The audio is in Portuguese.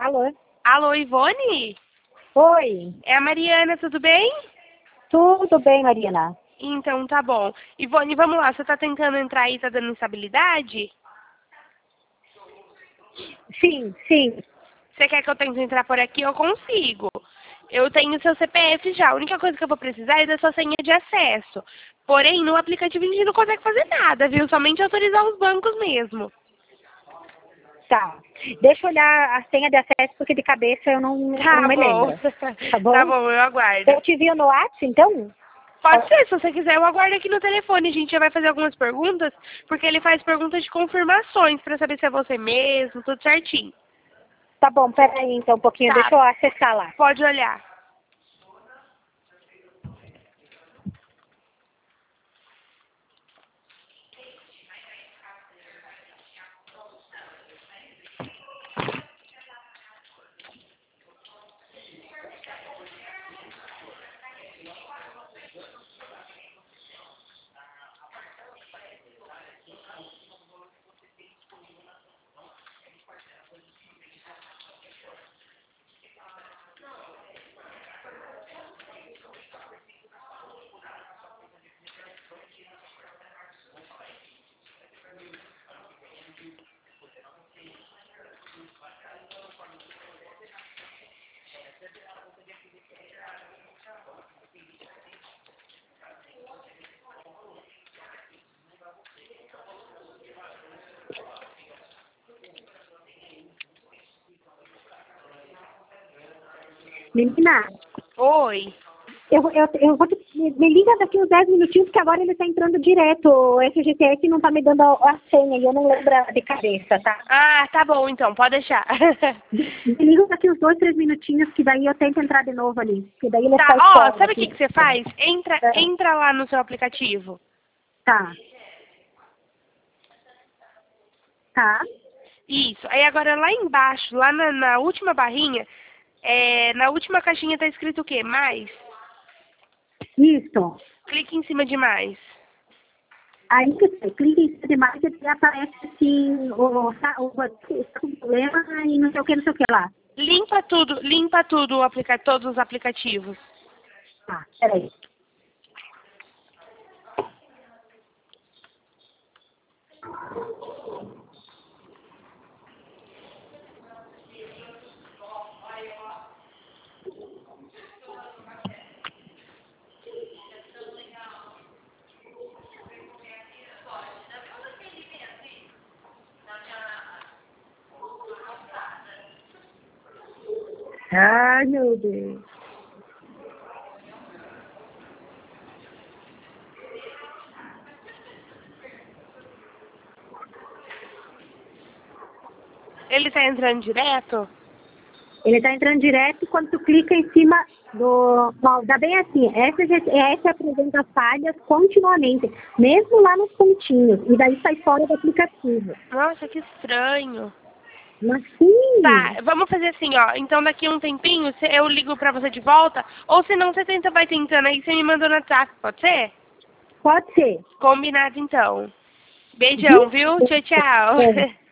Alô? Alô, Ivone? Oi. É a Mariana, tudo bem? Tudo bem, Marina? Então, tá bom. Ivone, vamos lá, você tá tentando entrar e tá dando instabilidade? Sim, sim. Você quer que eu tente entrar por aqui? Eu consigo. Eu tenho seu CPF já. A única coisa que eu vou precisar é da sua senha de acesso. Porém, no aplicativo a gente não consegue fazer nada, viu? Somente autorizar os bancos mesmo. Tá. Deixa eu olhar a senha de acesso, porque de cabeça eu não Tá me bom. lembro. Tá Tá bom? bom, eu aguardo. Eu te envio no WhatsApp, então? Pode ser, se você quiser, eu aguardo aqui no telefone. A gente já vai fazer algumas perguntas, porque ele faz perguntas de confirmações, pra saber se é você mesmo, tudo certinho. Tá bom, peraí então um pouquinho. Tá, Deixa eu acessar lá. pode olhar. Menina, Oi. eu vou me liga daqui uns 10 minutinhos, porque agora ele tá entrando direto. O FGTS não tá me dando a senha e eu não lembro de cabeça, tá? Ah, tá bom então, pode deixar. Me liga daqui uns 2, 3 minutinhos, que daí eu tento entrar de novo ali. Que daí ele Tá, sai ó, fora. sabe o que que você faz? Entra lá no seu aplicativo. Tá. Tá. Isso. Aí agora lá embaixo, lá na última barrinha, na última caixinha tá escrito o quê? Mais? Isso. Clique em cima de mais. Aí que você clica em cima de mais e daí aparece assim o problema e não sei o que, não sei o que lá. Limpa tudo, todos os aplicativos. Tá, peraí. Ai, meu Deus. Ele tá entrando direto? Ele tá entrando direto quando tu clica em cima do... Ó, dá bem assim, essa apresenta falhas continuamente, mesmo lá nos pontinhos, e daí sai fora do aplicativo. Nossa, que estranho. Mas sim, Tá, vamos fazer assim, ó. Então daqui a um tempinho eu ligo pra você de volta, ou se não, você vai tentando aí, você me manda no WhatsApp, pode ser? pode ser. Combinado então. Beijão, Viu? viu? Tchau, tchau. É.